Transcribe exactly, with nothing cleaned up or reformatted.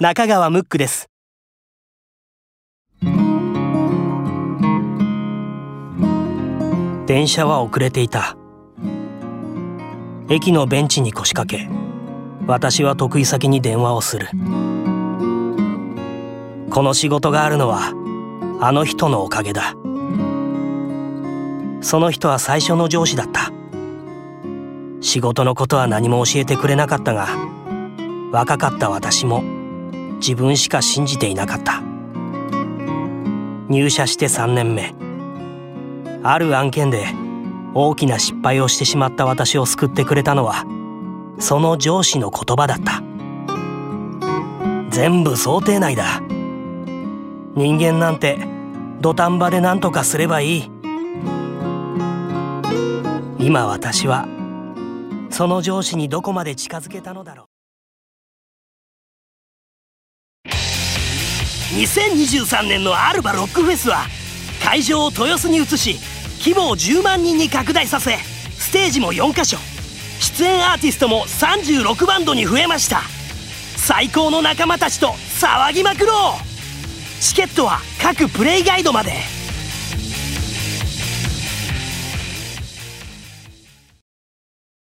中川ムックです。電車は遅れていた。駅のベンチに腰掛け、私は得意先に電話をする。この仕事があるのはあの人のおかげだ。その人は最初の上司だった。仕事のことは何も教えてくれなかったが、若かった私も自分しか信じていなかった。入社してさんねんめ、ある案件で大きな失敗をしてしまった私を救ってくれたのはその上司の言葉だった。全部想定内だ。人間なんて土壇場で何とかすればいい。今私はその上司にどこまで近づけたのだろう。にせんにじゅうさんねんのアルバロックフェスは会場を豊洲に移し、規模をじゅうまんにんに拡大させ、ステージもよんかしょ、出演アーティストもさんじゅうろくバンドに増えました。最高の仲間たちと騒ぎまくろう。チケットは各プレイガイドまで。